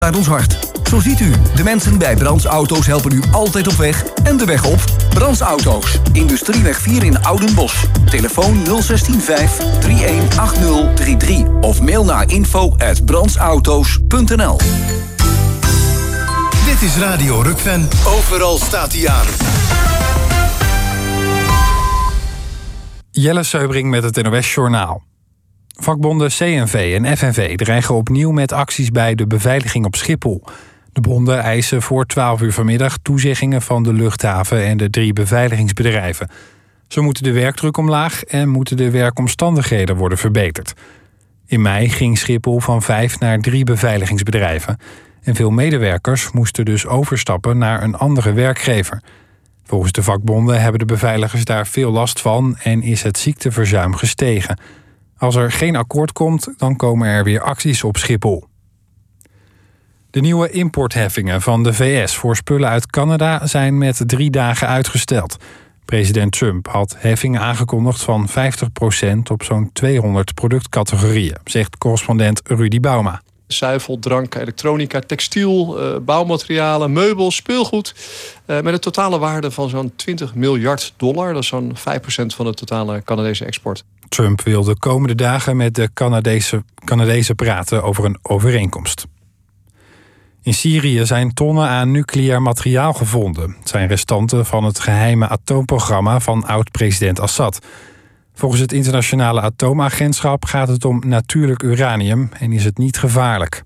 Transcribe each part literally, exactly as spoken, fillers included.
uit ons hart. Zo ziet u, de mensen bij Brands Auto's helpen u altijd op weg en de weg op. Brands Auto's, Industrieweg vier in Oudenbosch. Telefoon nul zes vijf drie een acht nul drie drie of mail naar info at brandsauto's punt n l. Dit is Radio Rukven. Overal staat hij aan. Jelle Seubring met het N O S Journaal. Vakbonden C N V en F N V dreigen opnieuw met acties bij de beveiliging op Schiphol. De bonden eisen voor twaalf uur vanmiddag toezeggingen van de luchthaven en de drie beveiligingsbedrijven. Zo moeten de werkdruk omlaag en moeten de werkomstandigheden worden verbeterd. In mei ging Schiphol van vijf naar drie beveiligingsbedrijven. En veel medewerkers moesten dus overstappen naar een andere werkgever. Volgens de vakbonden hebben de beveiligers daar veel last van en is het ziekteverzuim gestegen. Als er geen akkoord komt, dan komen er weer acties op Schiphol. De nieuwe importheffingen van de V S voor spullen uit Canada zijn met drie dagen uitgesteld. President Trump had heffingen aangekondigd van vijftig procent op zo'n tweehonderd productcategorieën, zegt correspondent Rudy Bauma. Zuivel, drank, elektronica, textiel, uh, bouwmaterialen, meubels, speelgoed. Uh, met een totale waarde van zo'n twintig miljard dollar. Dat is zo'n vijf procent van de totale Canadese export. Trump wil de komende dagen met de Canadese, Canadezen praten over een overeenkomst. In Syrië zijn tonnen aan nucleair materiaal gevonden. Het zijn restanten van het geheime atoomprogramma van oud-president Assad. Volgens het internationale atoomagentschap gaat het om natuurlijk uranium en is het niet gevaarlijk.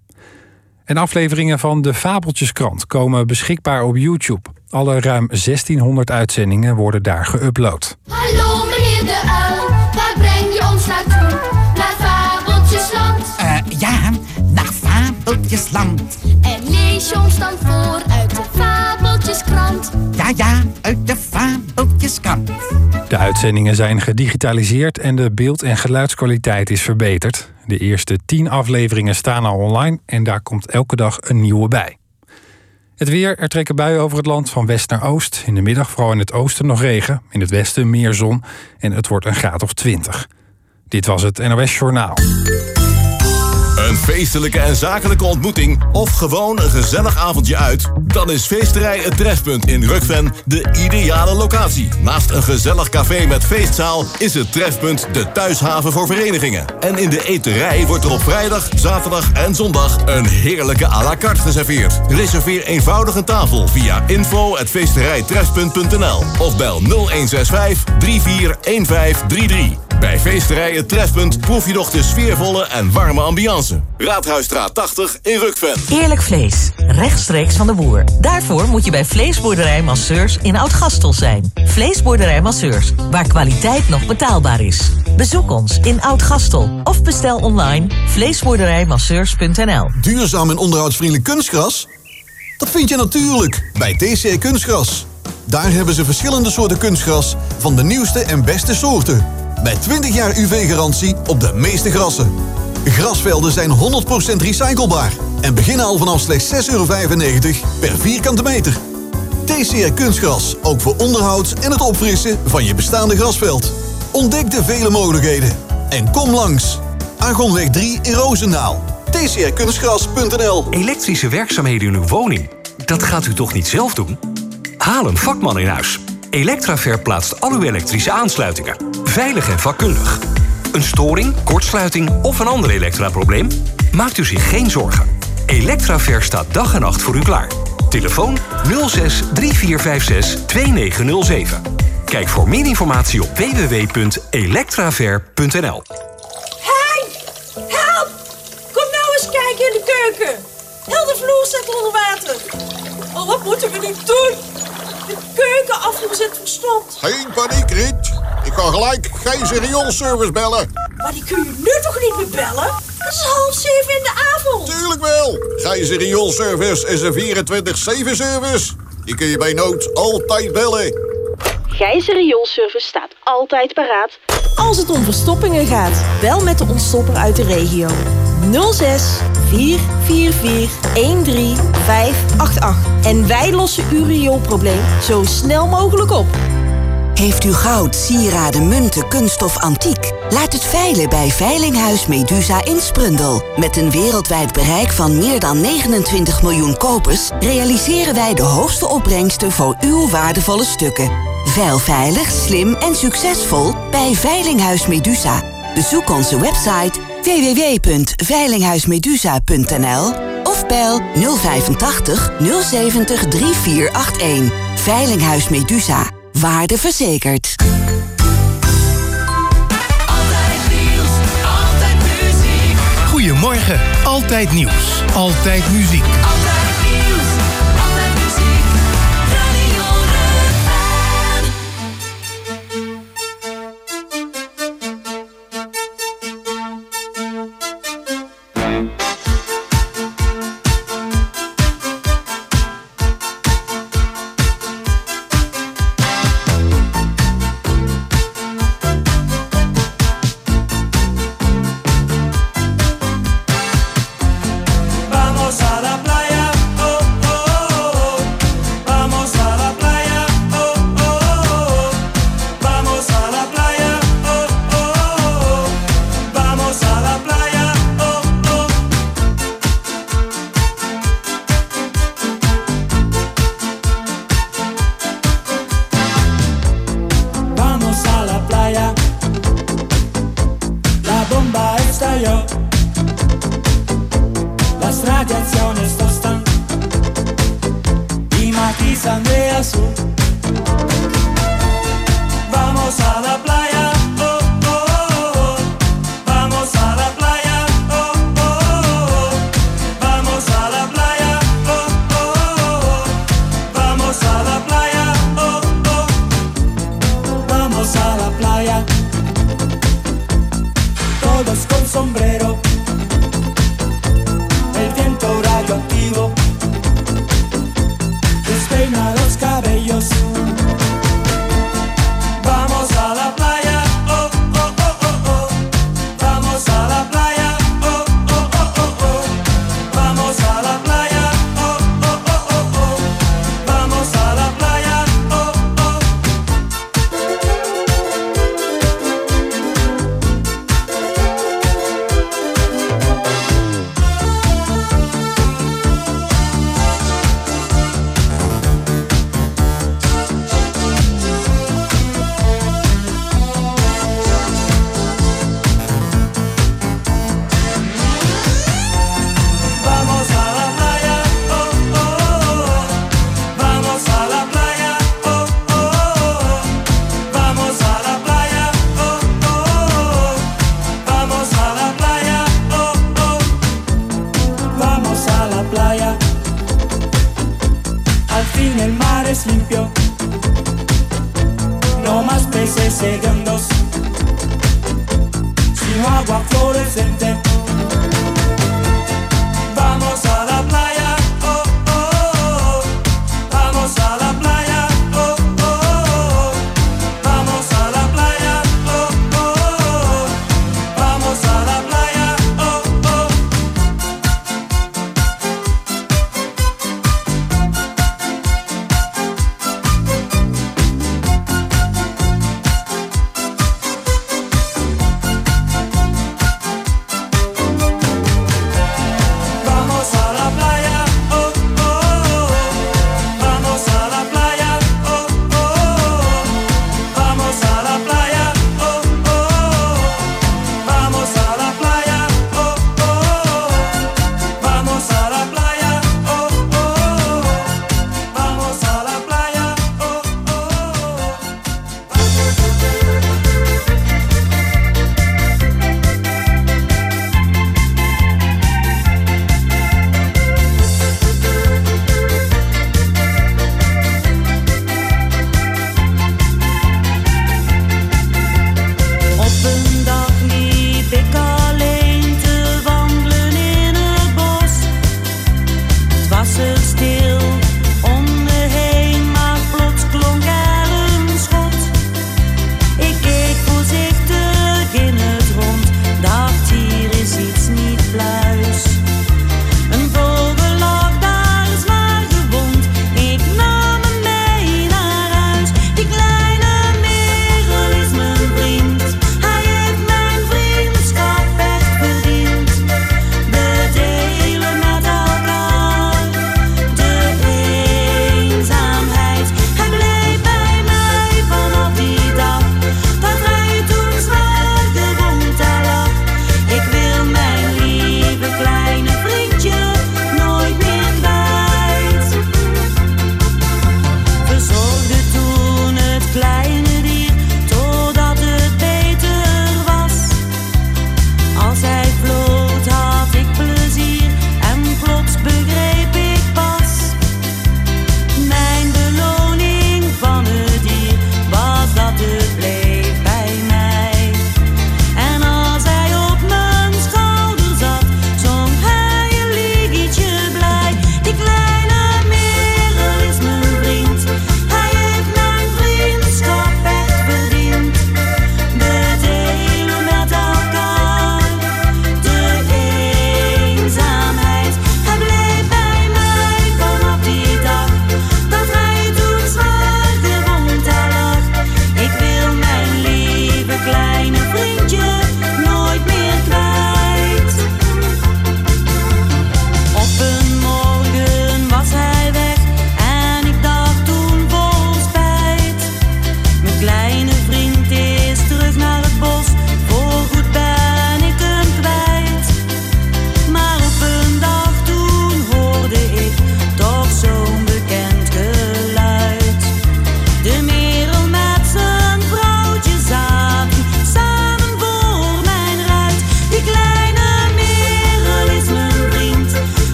En afleveringen van de Fabeltjeskrant komen beschikbaar op YouTube. Alle ruim zestienhonderd uitzendingen worden daar geüpload. Hallo meneer de uil, waar breng je ons naartoe? Naar Fabeltjesland. Uh, ja, naar Fabeltjesland. En lees je ons dan voor uit de Fabeltjeskrant? Ja, ja, uit de Fabeltjeskrant. De uitzendingen zijn gedigitaliseerd en de beeld- en geluidskwaliteit is verbeterd. De eerste tien afleveringen staan al online en daar komt elke dag een nieuwe bij. Het weer, er trekken buien over het land van west naar oost. In de middag vooral in het oosten nog regen, in het westen meer zon en het wordt een graad of twintig. Dit was het N O S Journaal. Een feestelijke en zakelijke ontmoeting of gewoon een gezellig avondje uit? Dan is Feesterij Het Trefpunt in Rukven de ideale locatie. Naast een gezellig café met feestzaal is het Trefpunt de thuishaven voor verenigingen. En in de eterij wordt er op vrijdag, zaterdag en zondag een heerlijke à la carte geserveerd. Reserveer eenvoudig een tafel via info at feesterijtrefpunt punt n l of bel nul een zes vijf drie vier een vijf drie drie. Bij Feesterij Het Trefpunt proef je nog de sfeervolle en warme ambiance. Raadhuisstraat tachtig in Rukven. Eerlijk vlees, rechtstreeks van de boer. Daarvoor moet je bij Vleesboerderij Masseurs in Oud-Gastel zijn. Vleesboerderij Masseurs, waar kwaliteit nog betaalbaar is. Bezoek ons in Oud-Gastel of bestel online vleesboerderijmasseurs punt n l. Duurzaam en onderhoudsvriendelijk kunstgras? Dat vind je natuurlijk bij T C R Kunstgras. Daar hebben ze verschillende soorten kunstgras van de nieuwste en beste soorten. Met twintig jaar U V-garantie op de meeste grassen. Grasvelden zijn honderd procent recyclebaar en beginnen al vanaf slechts zes euro vijfennegentig per vierkante meter. T C R Kunstgras, ook voor onderhoud en het opfrissen van je bestaande grasveld. Ontdek de vele mogelijkheden en kom langs. Argonweg drie in Roosendaal. T C R kunstgras punt n l. Elektrische werkzaamheden in uw woning, dat gaat u toch niet zelf doen? Haal een vakman in huis. Electraver plaatst al uw elektrische aansluitingen. Veilig en vakkundig. Een storing, kortsluiting of een ander elektraprobleem? Maakt u zich geen zorgen. Electraver staat dag en nacht voor u klaar. Telefoon nul zes drie vier vijf zes twee negen nul zeven. Kijk voor meer informatie op w w w punt electraver punt n l. Hey! Help! Kom nou eens kijken in de keuken. Heel de vloer staat onder water. Oh, wat moeten we nu doen? De keuken afgezet verstomd. Geen paniek, Riet. Ik kan gelijk Gijzer rioolservice bellen. Maar die kun je nu toch niet meer bellen? Het is half zeven in de avond. Tuurlijk wel. Gijzer rioolservice is een vierentwintig zeven service. Die kun je bij nood altijd bellen. Gijzer rioolservice staat altijd paraat. Als het om verstoppingen gaat, bel met de ontstopper uit de regio. nul zes vier vier vier een drie vijf acht acht. En wij lossen uw rioolprobleem zo snel mogelijk op. Heeft u goud, sieraden, munten, kunststof, antiek? Laat het veilen bij Veilinghuis Medusa in Sprundel. Met een wereldwijd bereik van meer dan negenentwintig miljoen kopers realiseren wij de hoogste opbrengsten voor uw waardevolle stukken. Veil veilig, slim en succesvol bij Veilinghuis Medusa. Bezoek onze website w w w punt veilinghuismedusa punt n l of bel nul vijfentachtig nul zeventig drie vier acht een. Veilinghuis Medusa. Waarde verzekerd. Altijd nieuws, altijd muziek. Goedemorgen, altijd nieuws, altijd muziek. Altijd nieuws, altijd muziek. Radio Rugven.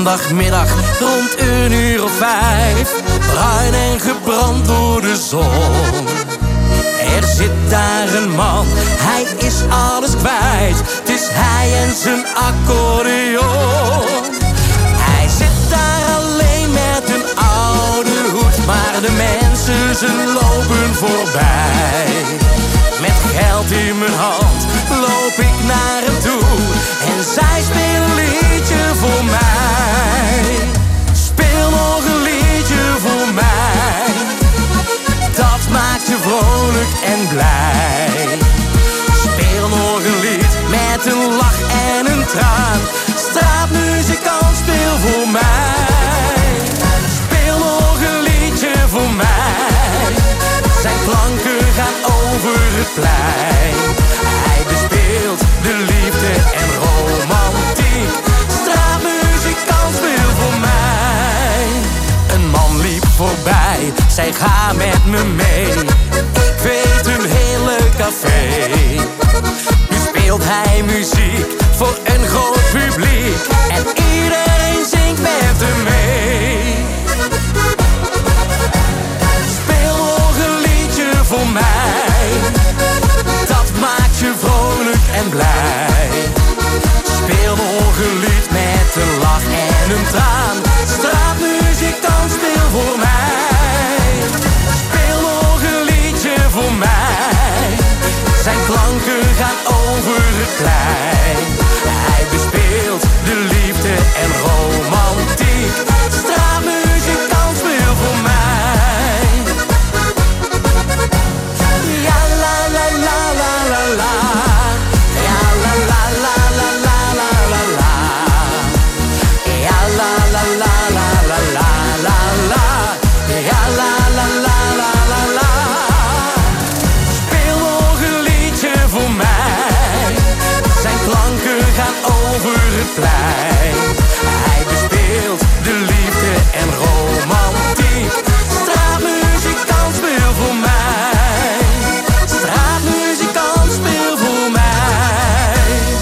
zondagmiddag rond een uur of vijf, bruin en gebrand door de zon. Er zit daar een man, hij is alles kwijt. Het is hij en zijn accordeon. Hij zit daar alleen met een oude hoed, maar de mensen ze lopen voorbij. Met geld in mijn hand loop ik naar hem toe en zij spelen een liedje voor mij. Speel nog een liedje voor mij, dat maakt je vrolijk en blij. Speel nog een lied met een lach en een traan, straatmuzikant, speel voor mij. Speel nog een liedje voor mij, zijn klanken gaan over het plein. Hij bespeelt de liefde en romantiek, straatmuzikant, speel voor mij. Een man liep voorbij, zei ga met me mee. Ik weet een heel leuk café. Nu speelt hij muziek voor een groot publiek en iedereen zingt met hem mee. Speel nog een liedje voor mij, dat maakt je vrolijk en blij. Speel nog een lied met een lach en een traan, straatmuzikant, speel voor mij. Speel nog een liedje voor mij, zijn klanken gaan over het plein. Hij bespeelt de liefde en romantiek, straatmuzikant, speel voor mij. Ja la la la la la la, ja la la la la la la la la, ja la la la la la la la la, ja la la la la la la. Speel nog een liedje voor mij, zijn klanken gaan over het plein. Hij bespeelt de liefde en romantiek, straatmuzikant, speel voor mij. Straatmuzikant, speel voor mij.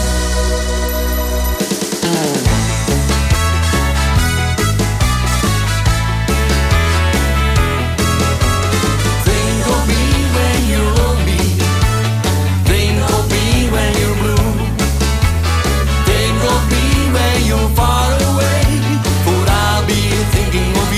Think of me when you're lonely. Think of me when you're blue. Think of me when you're far away. For I'll be thinking of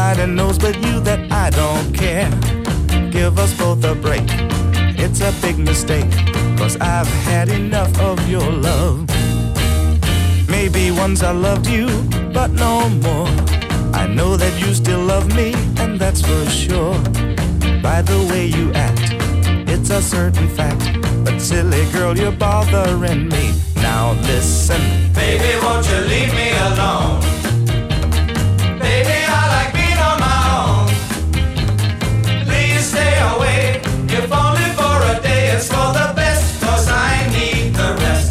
Nobody knows but you that I don't care. Give us both a break. It's a big mistake, 'cause I've had enough of your love. Maybe once I loved you, but no more. I know that you still love me, and that's for sure. By the way you act, it's a certain fact. But silly girl, you're bothering me. Now listen. Baby, won't you leave me alone? Baby, I like being on my own. Please stay away, if only for a day. It's for the best, 'cause I need the rest.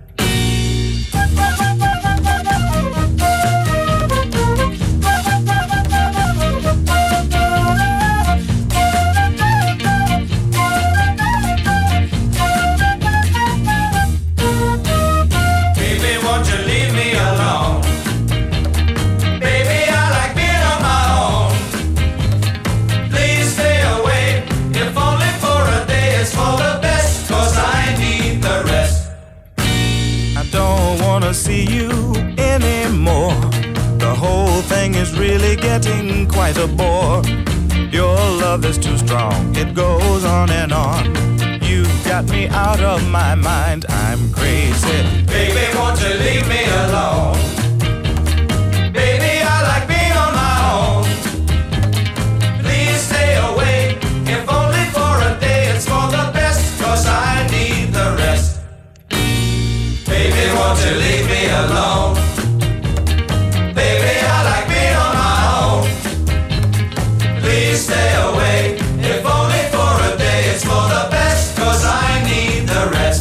See you anymore. The whole thing is really getting quite a bore. Your love is too strong, it goes on and on. You've got me out of my mind, I'm crazy. Baby, won't you leave me alone? Baby, I like being on my own. Please stay away, if only for a day. It's for the best, 'cause I need the rest. Baby, won't you leave me alone? Baby, I like being on my own. Please stay away, if only for a day. It's for the best, 'cause I need the rest.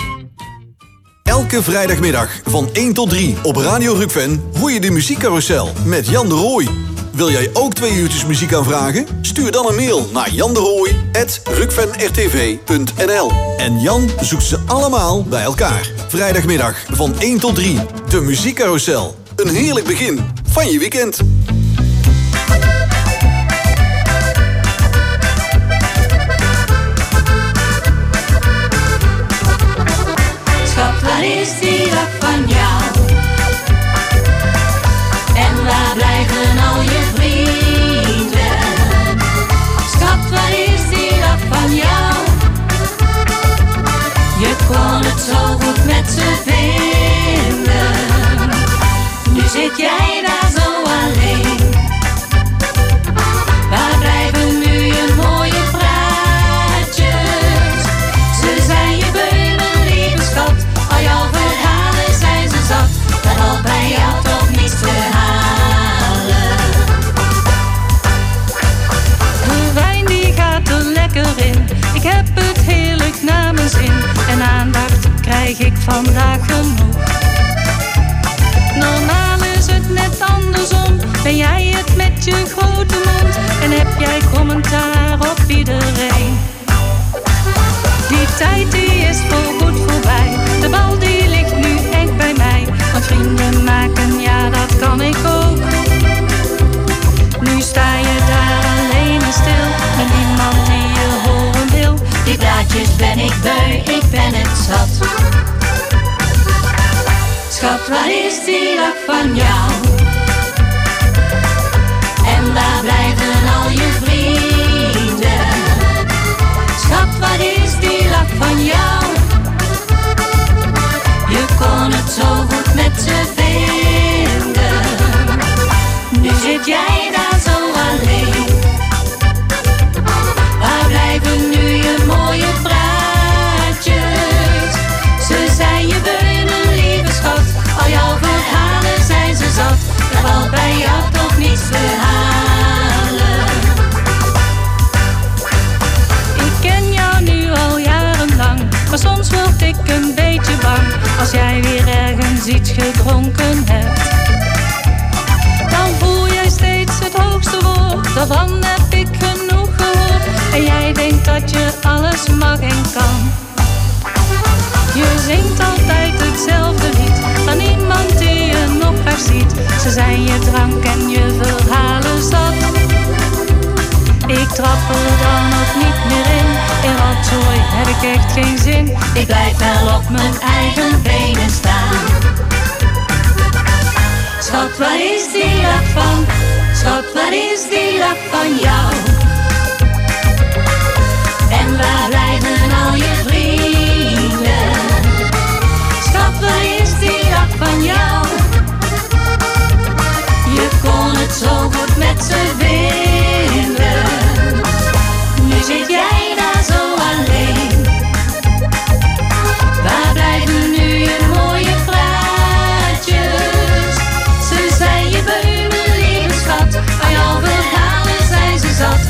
Elke vrijdagmiddag van één tot drie op Radio Rukven hoor je de muziekcarousel met Jan de Rooij. Wil jij ook twee uurtjes muziek aanvragen? Stuur dan een mail naar janderooij at rukvenrtv punt n l. En Jan zoekt ze allemaal bij elkaar. Vrijdagmiddag van één tot drie. De muziekcarousel. Een heerlijk begin van je weekend. Schat, waar is die dag van jou? En waar blijven al je vrienden? Schat, waar is die dag van jou? Je kon het zo goed met ze vinden. Nu zit jij daar zo alleen. Waar blijven nu je mooie praatjes? Ze zijn je beu, mijn lieve schat. Al jouw verhalen zijn ze zat. Dat valt bij jou toch niets te halen. De wijn die gaat er lekker in. Ik heb het heerlijk naar mijn zin. En aandacht krijg ik vandaag genoeg. Normaal is het net andersom. Ben jij het met je grote mond? En heb jij commentaar op iedereen? Die tijd die is voorgoed voorbij. De bal die ligt nu echt bij mij. Want vrienden maken, ja dat kan ik ook. Nu sta je daar alleen en stil. Met niemand die je horen wil. Die blaadjes ben ik beu, ik ben het zat. Schat, waar is die lach van jou? En waar blijven al je vrienden? Schat, waar is die lach van jou? Je kon het zo goed met ze vinden. Nu zit jij daar zo alleen. Waar blijven nu je mooie praatjes? Ze zijn je beu, mijn lieve schat. Al jouw verhalen zijn ze zat. Er valt bij jou toch niets te halen. Ik ken jou nu al jarenlang, maar soms word ik een beetje bang. Als jij weer ergens iets gedronken hebt, dan voel jij steeds het hoogste woord. Daarvan heb ik genoeg gehoord. En jij denkt dat je alles mag en kan. Je zingt altijd hetzelfde lied aan iemand die je nog graag ziet. Ze zijn je drank en je verhalen zat. Ik trap er dan ook niet meer in. In rotzooi heb ik echt geen zin. Ik blijf wel op mijn eigen benen staan. Schat, waar is die lach van? Schat, waar is die lach van jou? En waar blijven al je vrienden? Schat, waar is die lach van jou? Je kon het zo goed met ze vinden. Nu zit jij daar zo alleen. Waar blijven nu je mooie praatjes? Ze zijn je beu, mijn lieve schat. Aan jouw verhalen zijn ze zat.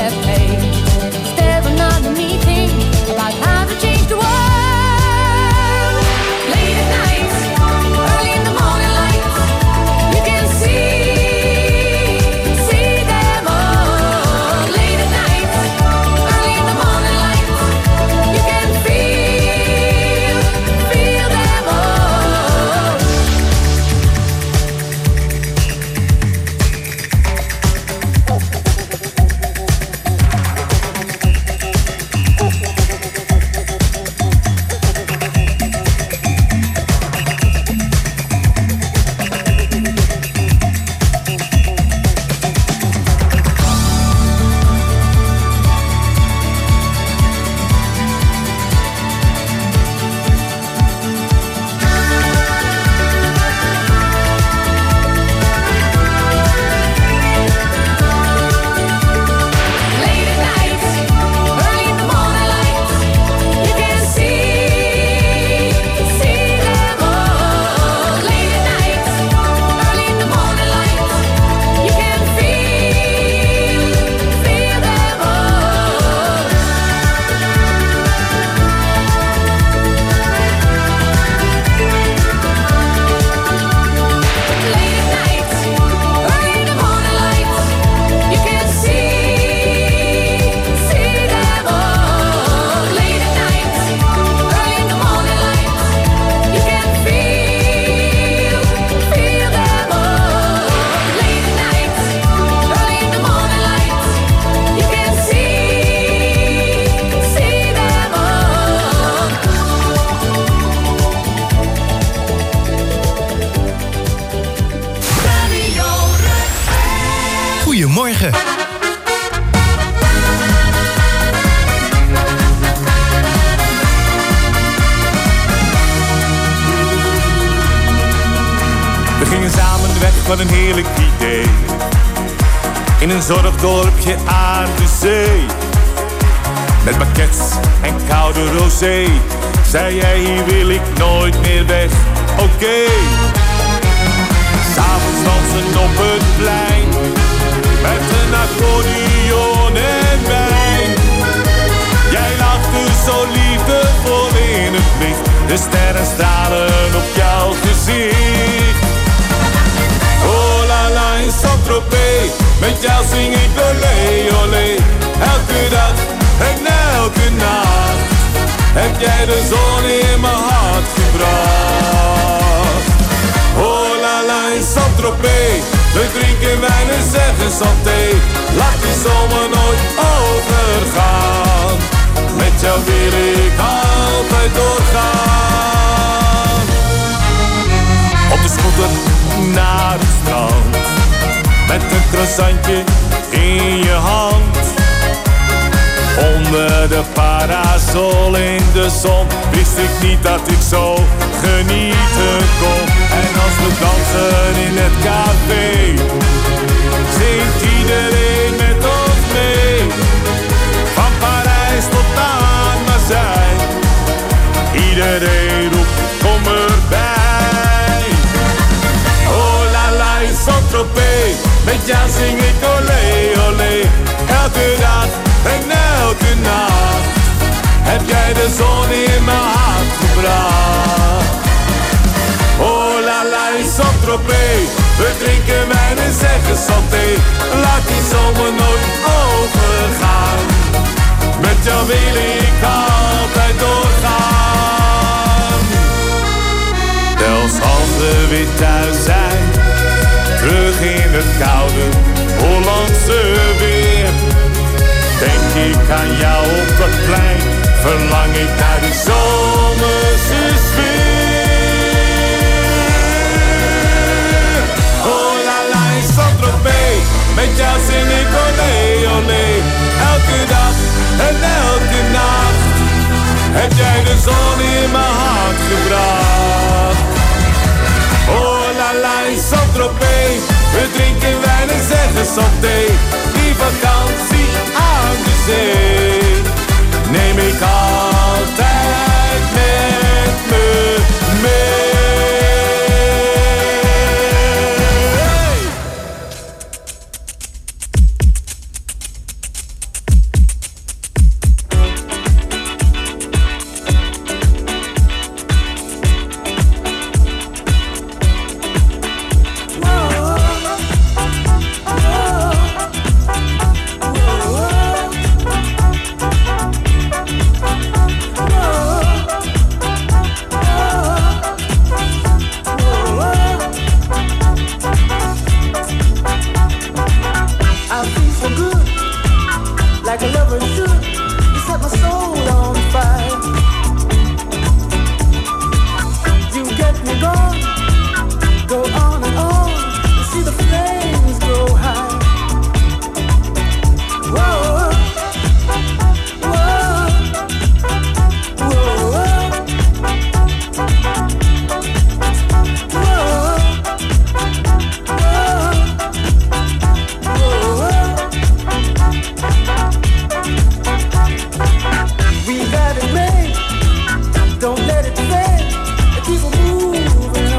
get paid. Staring underneath him about how to change the world. Late at night, early in the morning light, you can see, see them all. Late at night, early in the morning light, you can feel, feel them all. Goedemorgen. We gingen samen weg, wat een heerlijk idee. In een zorgdorpje aan de zee. Met maquettes en koude rosé. Zei jij, hier wil ik nooit meer weg. Oké. Okay. S'avonds dansen op het plein. Met een accordeon en wijn. Jij lachte zo liefdevol in het licht. De sterren stralen op jouw gezicht. Oh la la in Saint-Tropez. Met jou zing ik olé olé. Elke dag en elke nacht heb jij de zon in mijn hart gebracht. Oh la la in Saint-Tropez. We drinken wijn en zeggen santé. Laat die zomer nooit overgaan. Met jou wil ik altijd doorgaan. Op de scooter naar het strand. Met een croissantje in je hand. Onder de parasol in de zon. Wist ik niet dat ik zo genieten kon. En als we dansen in het café, zingt iedereen met ons mee. Van Parijs tot aan Marseille. Iedereen roept, kom erbij. Oh la la in Saint-Tropez. Met jou zing ik olé olé. Elke dag en elke nacht heb jij de zon in mijn hart gebracht. Oh la la in Saint-Tropez. We drinken wijn en zeggen santé. Laat die zomer nooit overgaan. Met jou wil ik altijd doorgaan. Als handen weer thuis zijn. Terug in het koude Hollandse weer. Denk ik aan jou op dat plein. Verlang ik naar die zomerse sfeer. Oh la la in Saint-Tropez. Met jou zing ik olé olé. Elke dag en elke nacht heb jij de zon in mijn hart gebracht. Oh la la in Saint-Tropez. We drinken wijn en zeggen santé. Die vakantie aan de zee neem ik altijd met me mee. it should. You set my soul on fire. You get me going, go on and on. You see the flames go high. Whoa. Don't let it fade. Keep moving.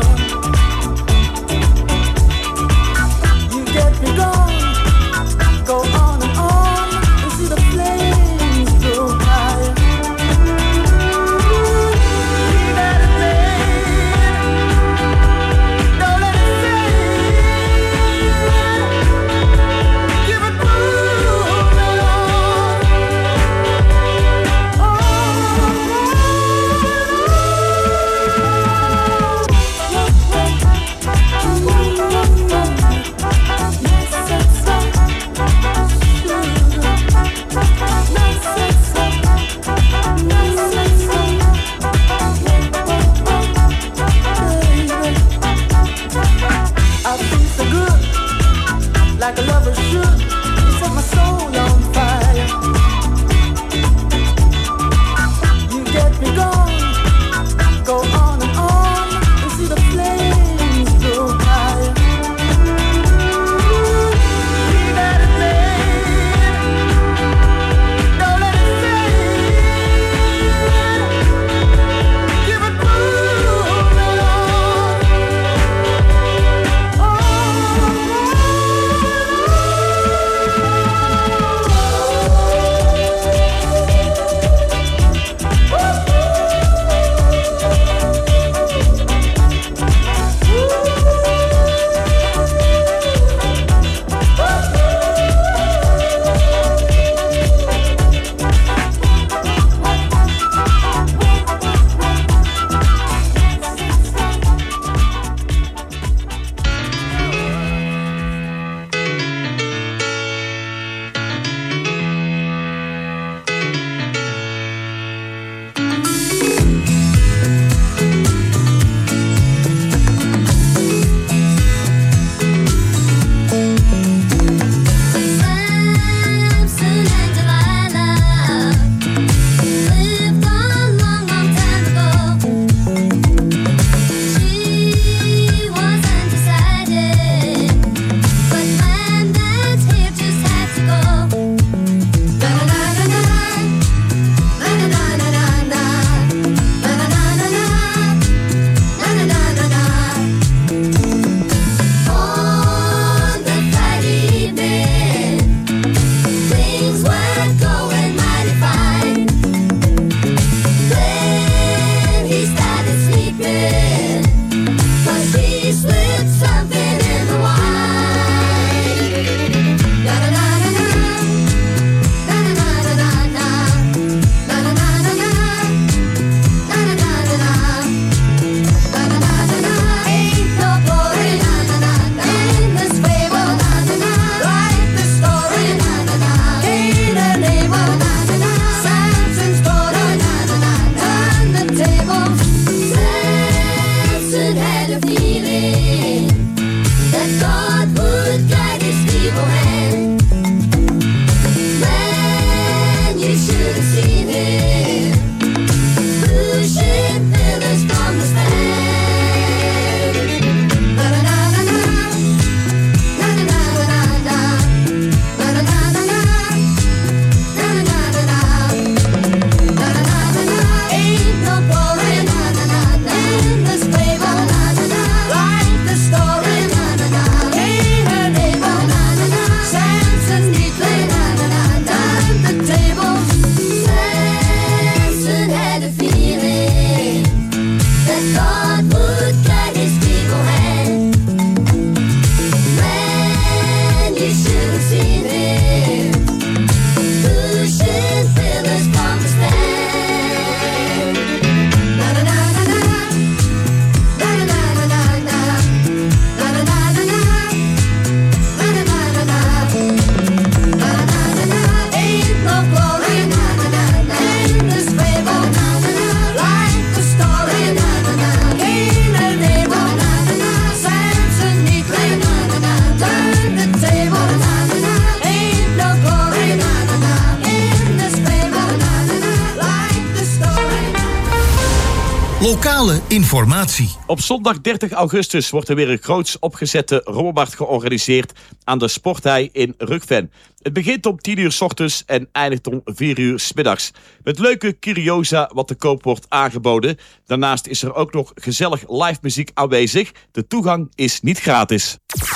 Lokale informatie. Op zondag dertig augustus wordt er weer een groots opgezette rommelmarkt georganiseerd aan de Sporthei in Rukven. Het begint om tien uur 's ochtends en eindigt om vier uur 's middags. Met leuke curiosa wat te koop wordt aangeboden. Daarnaast is er ook nog gezellig live muziek aanwezig. De toegang is niet gratis.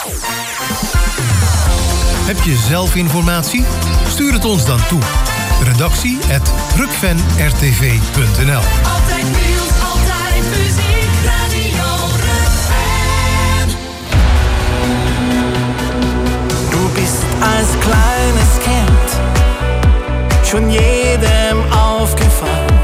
Heb je zelf informatie? Stuur het ons dan toe. Redactie at rukven r t v punt n l. Altijd nieuws, altijd muziek, Radio Rukven. Du bist als kleines Kind schon jedem aufgefallen.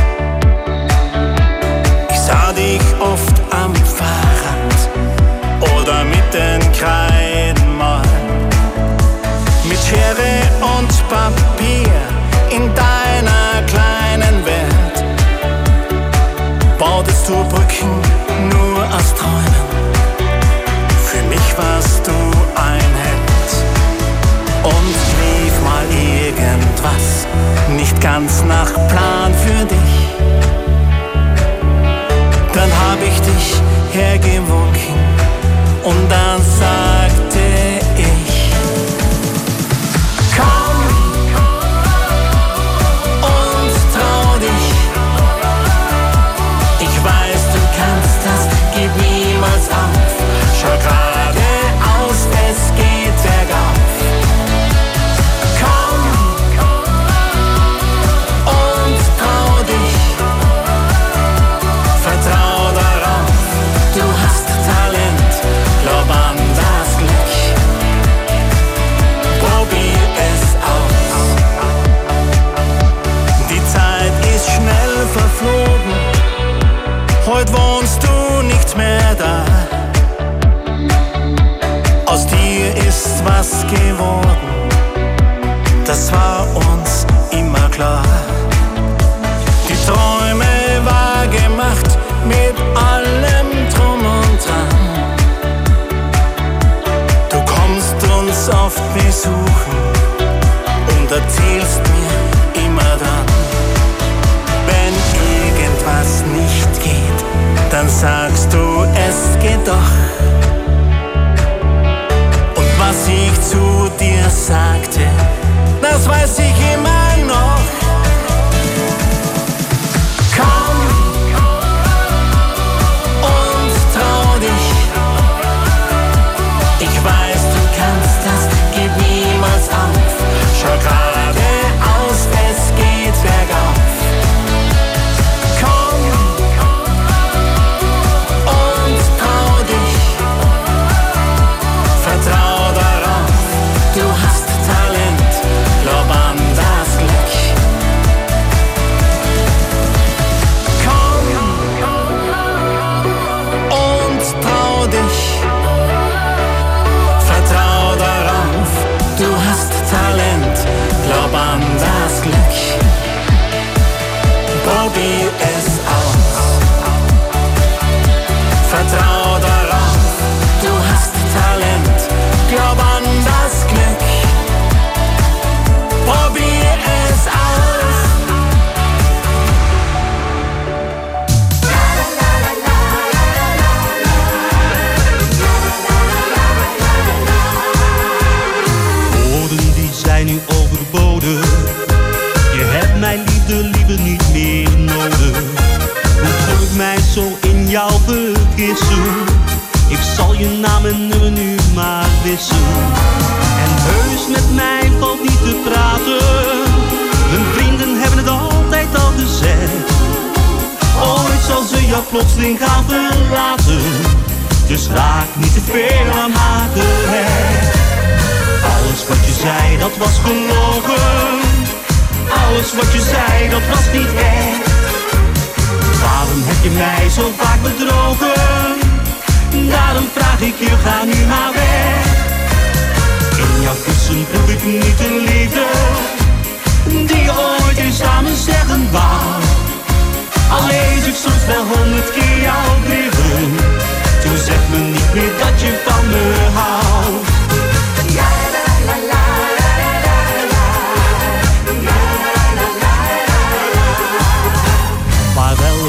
Ich sah dich oft am Fahrrad oder mit den Kreidenmalen. Mit Schere und Papier in deiner kleinen Welt bautest du Brücken nur aus Träumen. Für mich warst du ein Held und lief mal irgendwas nicht ganz nach Plan für dich. Dann hab ich dich hergewunken und dann sagte ich: Komm und trau dich. Ich weiß, du kannst das, gib niemals auf. Schau geradeaus, es geht bergauf. Komm und trau dich. Vertrau darauf, du hast Talent, glaub an das Glück. Probier es aus. Die Zeit ist schnell verflogen. Heute wohnst du nicht mehr da. Aus dir ist was geworden. Das war uns immer klar. Die Träume war gemacht mit allem Drum und Dran. Du kommst uns oft besuchen und erzählst mir immer dann, wenn irgendwas nicht geht, dann sagst du, es geht doch. Und was ich zu dir sagte, das weiß ich immer noch. Komm und trau dich. Ich weiß, du kannst das, gib niemals auf. Schau geradeaus, es geht bergauf. Komm und trau dich. Vertrau darauf, du hast Talent, glaub an das Glück. Komm und trau dich. Vertrau darauf, du hast Talent, glaub an das Glück. Probier es aus. Vertrau darauf, du hast Talent, glaub an das Glück. Probier es aus. Woorden die zijn nu overbodig. Je hebt mijn liefde liever niet meer nodig. Hoe kon ik mij zo in jou vergissen? Ik zal je naam en nummer nu maar wissen. En heus met mij valt niet te praten. Mijn vrienden hebben het altijd al gezegd. Ooit zal ze jou plotseling gaan verlaten. Dus raak niet te veel aan haar gehecht. Alles wat je zei, dat was gelogen. Alles wat je zei, dat was niet echt. Waarom heb je mij zo vaak bedrogen? Daarom vraag ik je, ga nu maar weg. In jouw kussen proef ik niet de liefde die je ooit eens samen zeggen wou. Al lees ik soms wel honderd keer jouw brieven, toen zeg me niet meer dat je van me houdt. Ja, la, la, la, la, la, la, la, la, la, la, la, la. Vaarwel, ik had je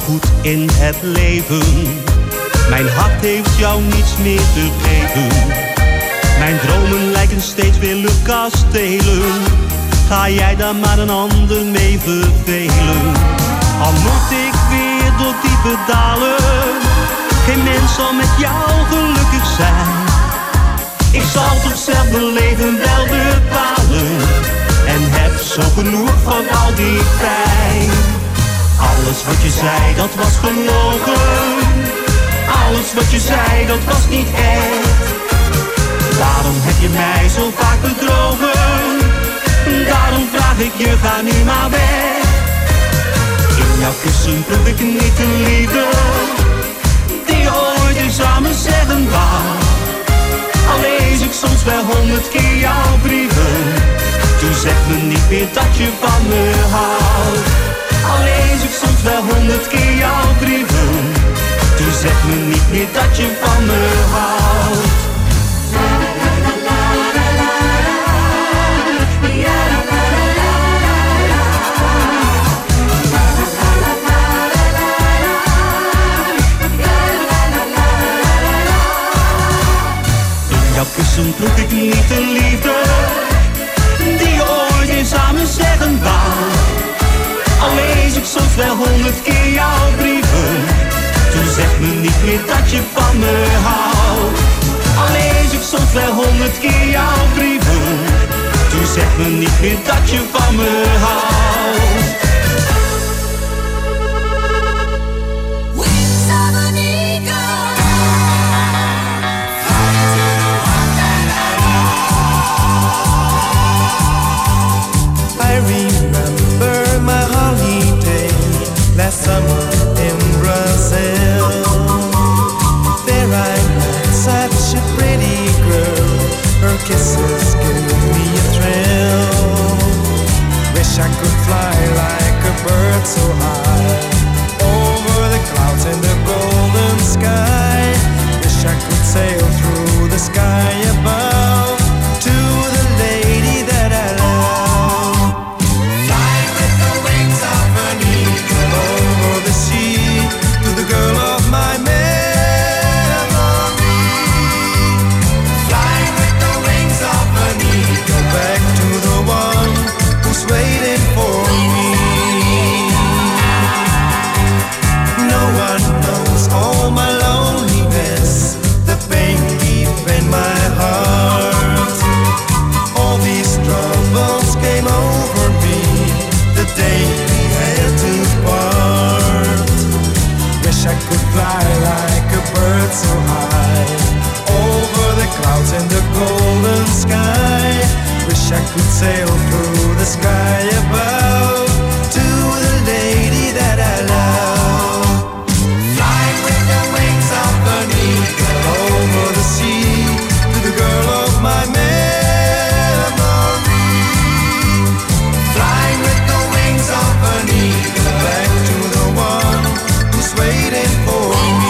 goed in het leven. Mijn hart heeft jou niets meer te geven. Mijn dromen lijken steeds weer luchtkastelen. Ga jij daar maar een ander mee vervelen. Al moet ik weer door diepe dalen, geen mens zal met jou gelukkig zijn. Ik zal toch zelf mijn leven wel bepalen en heb zo genoeg van al die pijn. Alles wat je zei, dat was gelogen. Alles wat je zei, dat was niet echt. Daarom heb je mij zo vaak bedrogen. Daarom vraag ik je, ga nu maar weg. In jouw kussen proef ik niet de liefde die je ooit eens aan me zeggen wou. Al lees ik soms wel honderd keer jouw brieven, toen zeg me niet meer dat je van me houdt. Al lees ik soms wel honderd keer jouw brieven, toen zeg me niet meer dat je van me houdt. Jouw kussen proef ik niet de liefde die je ooit eens aan me zeggen wou. Al lees ik soms wel honderd keer jouw brieven, toen zeg me niet meer dat je van me houdt. Al lees ik soms wel honderd keer jouw brieven, toen zeg me niet meer dat je van me houdt. I remember my holiday last summer in Brazil. There I met such a pretty girl, her kisses gave me a thrill. Wish I could fly like a bird so high, over the clouds and the golden sky. Wish I could sail through the sky above to the lady that I love. So high, over the clouds and the golden sky. Wish I could sail through the sky above to the lady that I love. Flying with the wings of an eagle over the sea to the girl of my memory. Flying with the wings of an eagle back to the one who's waiting for me.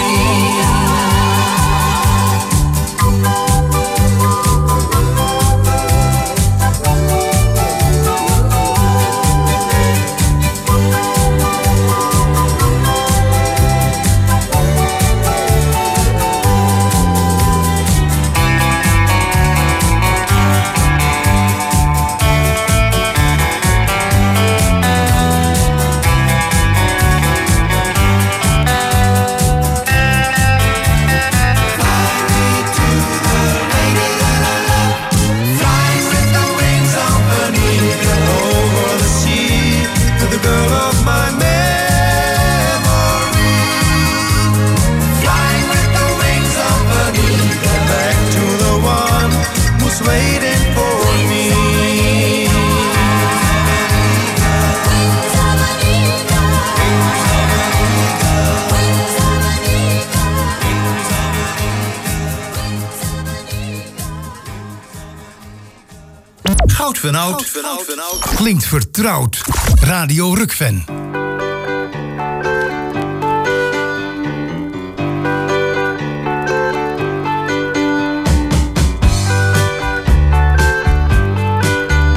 Goud van oud, klinkt vertrouwd. Radio Rukven.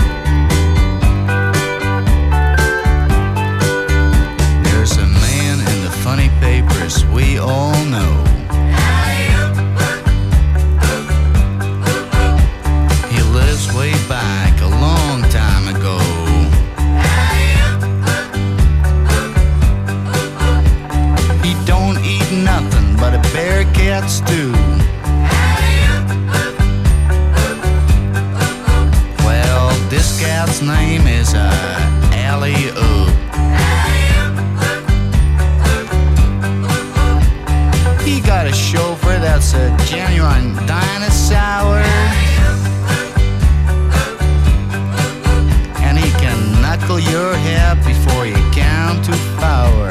There's a man alley-oop. He got a chauffeur that's a genuine dinosaur. And he can knuckle your head before you count to power.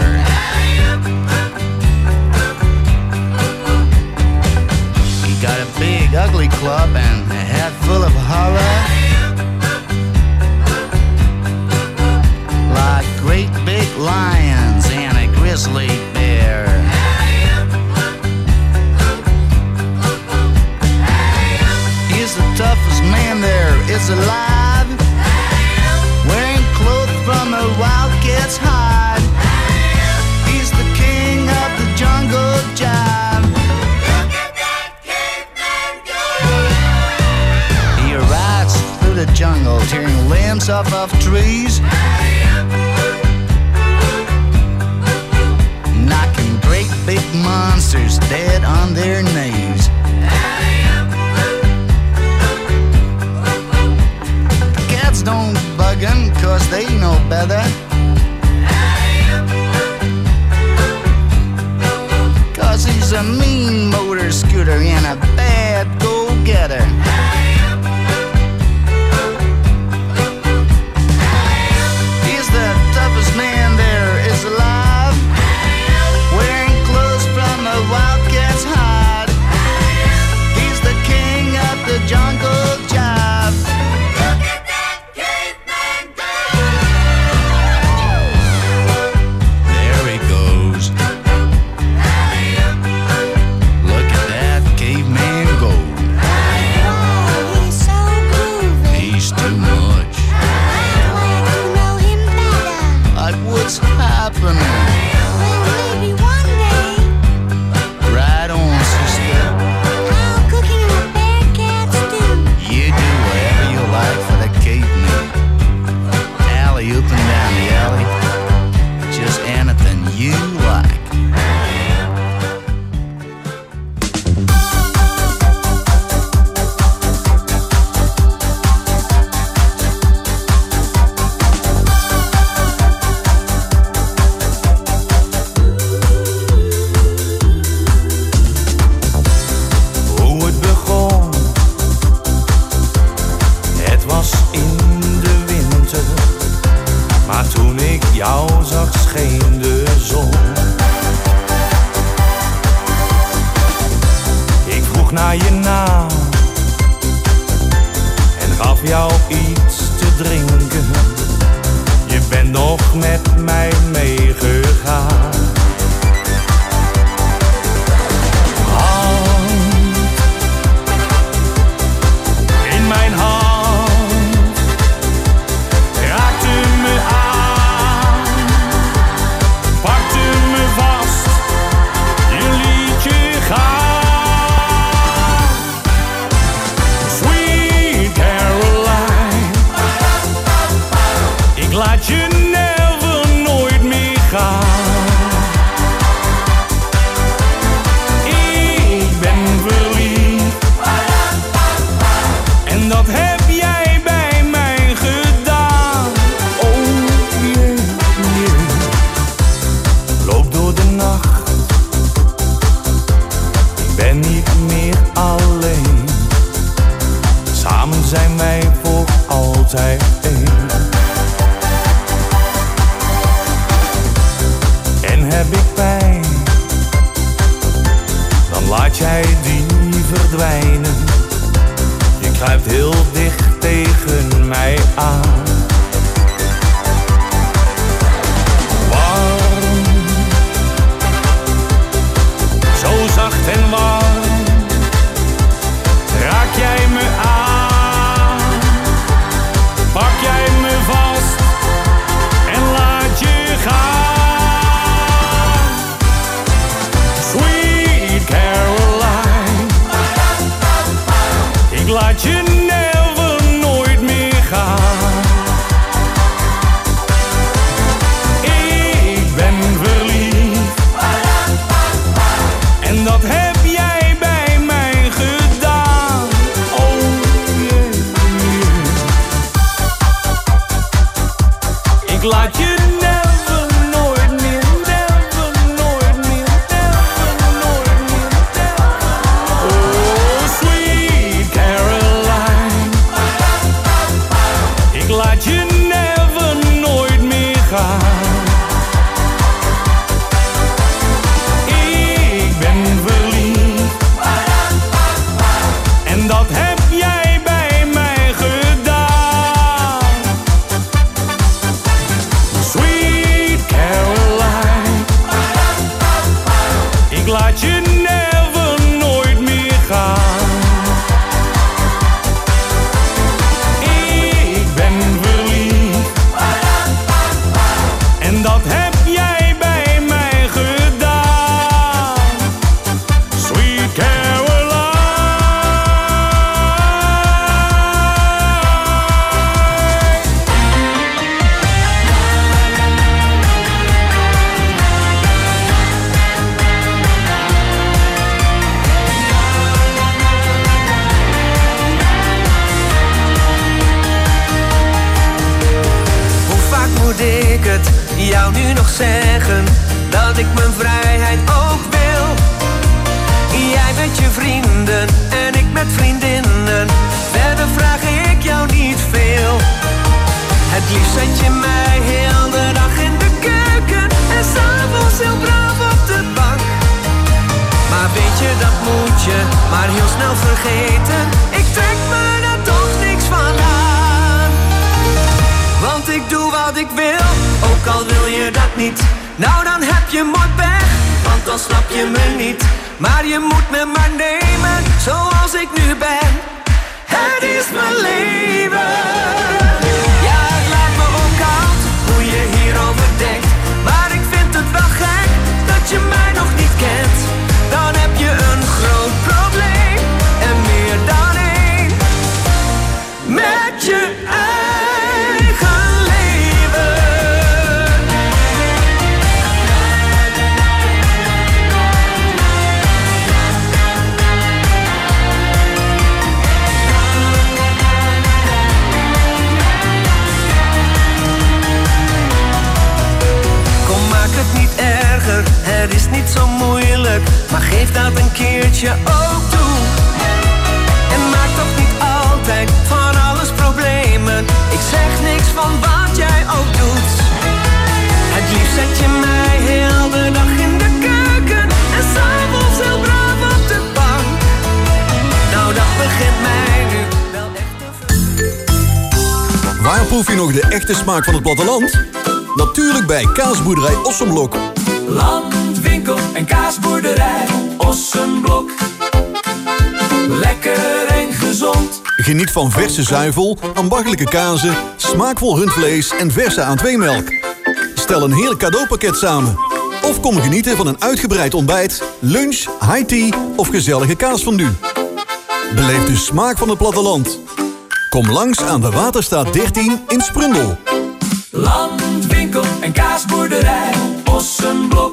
He got a big ugly club and a head full of horror. Like great big lions and a grizzly bear. He's the toughest man there is alive, wearing clothes from a wildcat's hide. He's the king of the jungle jive. Look at that caveman go! He rides through the jungle, tearing limbs off of trees, knocking great big monsters dead on their knees. The cats don't bug him cause they know better, cause he's a mean motor scooter and a bad go-getter. He's the toughest man there is alive, wearing clothes from a wildcat's hide. He's the king of the jungle jive. Look at that caveman go! There he goes. Look at that caveman go. He's so groovy. He's too much. I'd like to know him better. Like what's happening? Well, maybe one day. Right on, sister. I'll cook him a bear cat stew. You do whatever you like for the caveman. Alley-oop and down the alley. Just anything you like. Hoe het begon, het was in de winter, maar toen ik jou zag scheen de zon. Ik vroeg naar je naam en gaf jou iets te drinken. Je bent nog met mij meegegaan. Hand in mijn hand raakte me aan, pakte me vast, je liet je gaan. Sweet Caroline, ik laat je never nooit meer gaan. Ik ben verliefd en dat heb jij bij mij gedaan. Oh yeah, yeah. Loop door de nacht, ik ben niet meer alleen. Samen zijn wij voor altijd één. Ik laat je never, nooit meer, never, nooit meer, never, nooit meer, never. Oh, sweet Caroline. Ik laat je never, nooit meer gaan. Ik ben verliefd. En dat heb jij bij mij gedaan. Sweet Caroline. Ik laat je never, nooit meer gaan. Ik ben verliefd. En dat heb jij bij mij gedaan. Sweet Caroline. Hoe vaak moet ik het jou nu nog zeggen, dat ik mijn vrijheid ook wil? Jij met je vrienden en ik met vriendinnen, verder vraag ik jou niet veel. Het liefst zet je mij heel de dag in de keuken en s'avonds heel braaf op de bank. Maar weet je, dat moet je maar heel snel vergeten. Ik trek me daar toch niks van aan. Want ik doe wat ik wil, ook al wil je dat niet. Nou dan heb je mooi pech, want dan snap je me niet. Maar je moet me maar nemen, zoals ik nu ben. Het is mijn leven. Ja, het lijkt me ook koud, hoe je hierover denkt. Maar ik vind het wel gek, dat je mij nog niet kent. Dan heb je een groot probleem, en meer dan één. Met je eigen leven. Kom, maak het niet erger, het is niet zo moeilijk. Maar geef dat een keertje ook toe. En maak toch niet altijd van alles problemen. Ik zeg niks van wat jij ook doet. Het liefst zet je mij heel de dag in de keuken en s'avonds heel braaf op de bank. Nou, dat begint mij nu wel echt te... Waar proef je nog de echte smaak van het platteland? Natuurlijk bij Kaasboerderij Ossenblok. Landwinkel en kaasboerderij Ossenblok. Lekker en gezond. Geniet van verse zuivel, ambachtelijke kazen, smaakvol rundvlees en verse A twee melk. Stel een heerlijk cadeaupakket samen. Of kom genieten van een uitgebreid ontbijt, lunch, high tea of gezellige kaasfondue. Beleef de smaak van het platteland. Kom langs aan de Waterstaat dertien in Sprundel. Landwinkel en kaasboerderij Ossenblok.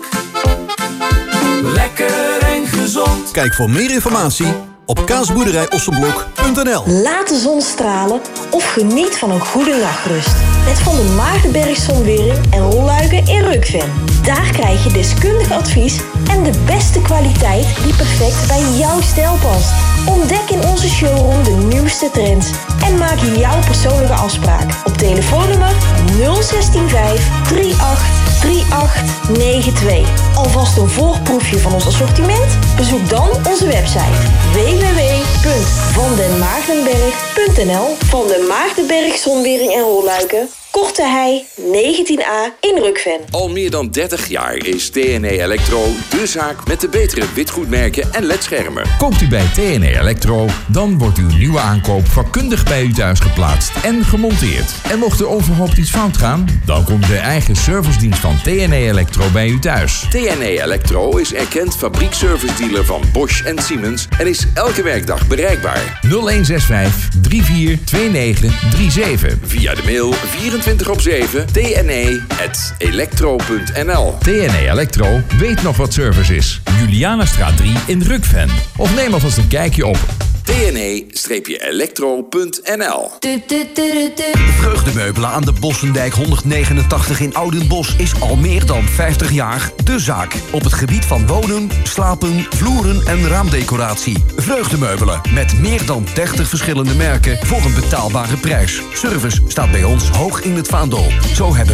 Lekker en gezond. Kijk voor meer informatie op kaasboerderij ossenblok punt n l. Laat de zon stralen of geniet van een goede nachtrust. Met Van der Maardenberg Zonwering en Rolluiken in Rukven. Daar krijg je deskundig advies en de beste kwaliteit die perfect bij jouw stijl past. Ontdek in onze showroom de nieuwste trends en maak jouw persoonlijke afspraak op telefoonnummer nul zestien vijf drie acht drie acht negen twee. Alvast een voorproefje van ons assortiment? Bezoek dan onze website w w w punt van den maardenberg punt n l. Van den Maardenberg Zonwering en Rolluiken, Korte Hei negentien a in Rukven. Al meer dan dertig jaar is T N E Electro de zaak met de betere witgoedmerken en ledschermen. Koopt u bij T N E Electro, dan wordt uw nieuwe aankoop vakkundig bij u thuis geplaatst en gemonteerd. En mocht er onverhoopt iets fout gaan, dan komt de eigen servicedienst van T N E Electro bij u thuis. T N E Electro is erkend fabriekservice-dealer van Bosch en Siemens en is elke werkdag bereikbaar. nul een zes vijf drie vier twee negen drie zeven. Via de mail vierentwintig op zeven t n e punt electro punt n l. T N E Electro weet nog wat service is. Julianastraat drie in Rukven. Of neem alvast een kijkje op T N E elektro punt n l. Vreugdemeubelen aan de Bossendijk honderdnegenentachtig in Oudenbosch is al meer dan vijftig jaar de zaak. Op het gebied van wonen, slapen, vloeren en raamdecoratie. Vreugdemeubelen met meer dan dertig verschillende merken voor een betaalbare prijs. Service staat bij ons hoog in het vaandel. Zo hebben